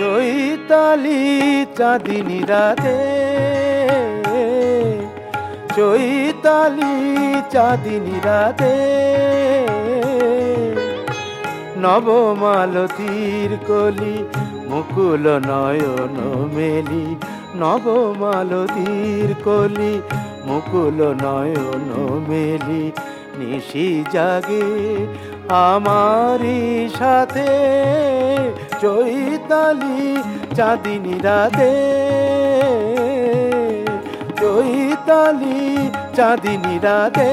চৈতালি চাঁদিনী রাতে, চৈতালি চাঁদিনী রাতে, নবমালতীর কলি মুকুল নয়ন মেলি, নবমালতীর কলি মুকুল নয়ন মেলি, নিশি জাগে আমারি সাথে, চৈতালি চাঁদিনী রাতে, চৈতালি চাঁদিনী রাতে।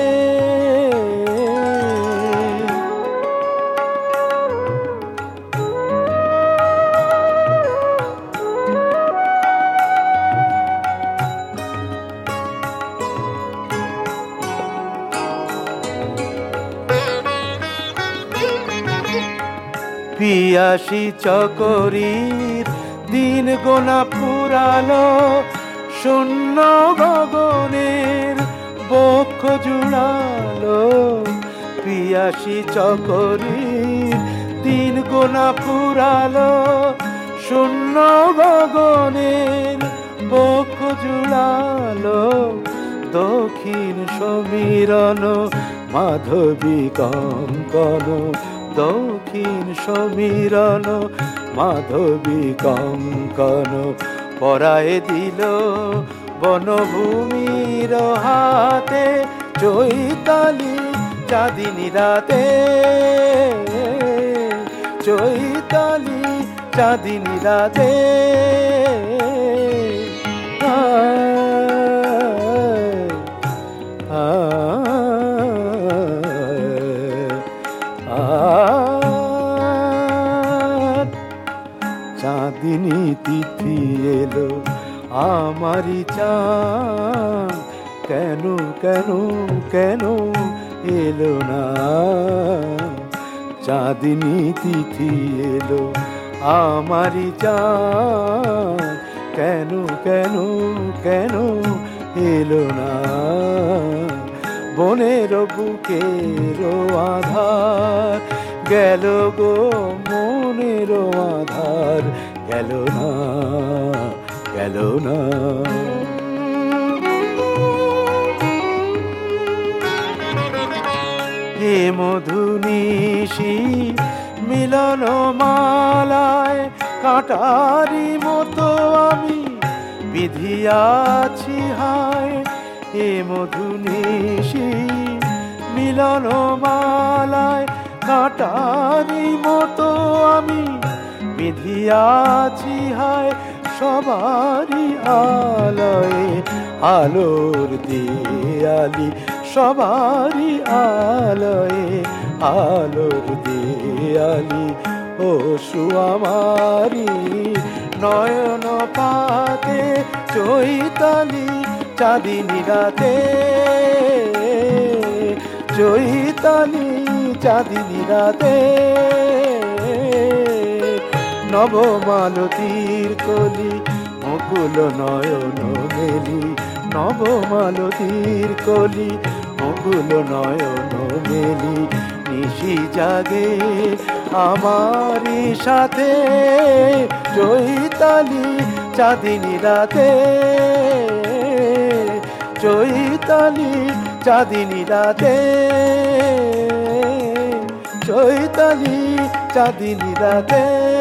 পিয়াসী চকরীর দিন গোনা পুরালো, শূন্য গগনের বক্ষ জুড়ালো। পিয়াসী চকরীর দিন গোনা পুরালো, শূন্য গগনের বক্ষ জুড়ালো। দক্ষিণ সমীরণ মাধবী কঙ্কন, দক্ষিণ সমীরণ মাধবী কঙ্কন, পরায় দিল বনভূমির হাতে, চৈতালি চাঁদিনী রাতে, চৈতালি চাঁদিনী রাতে। চাঁদিনী তিথি এলো আমারি চাঁদ, কেন কেন কেন এলো না? চাঁদিনী তিথি এলো আমারি চাঁদ, কেন কেন কেন এলো না? বনের বুকের আধার গেল গো, মনের আধার গেল না, গেল না। হে মধুনিশি মিলন মালায়, কাঁটারি মতো আমি বিধিয়াছি হায়। হে মধুনিশি মিলন মালায়, কাঁটারি মতো আমি বিধিয়াছি হায়। সবারই আলোয় আলোর দেয়ালি, সবারই আলোয় আলোর দেয়ালি। ও সুয়ামারি নয়ন পাতে, চৈতালি চাঁদিনী রাতে, চৈতালি চাঁদিনী রাতে। নবমালতীর কলি মুকুল নয়ন মেলি, নবমালতীর কলি মুকুল নয়ন মেলি, নিশি জাগে আমারি সাথে, চৈতালি চাঁদিনী রাতে, চৈতালি চাঁদিনী রাতে, চৈতালি চাঁদিনী রাতে।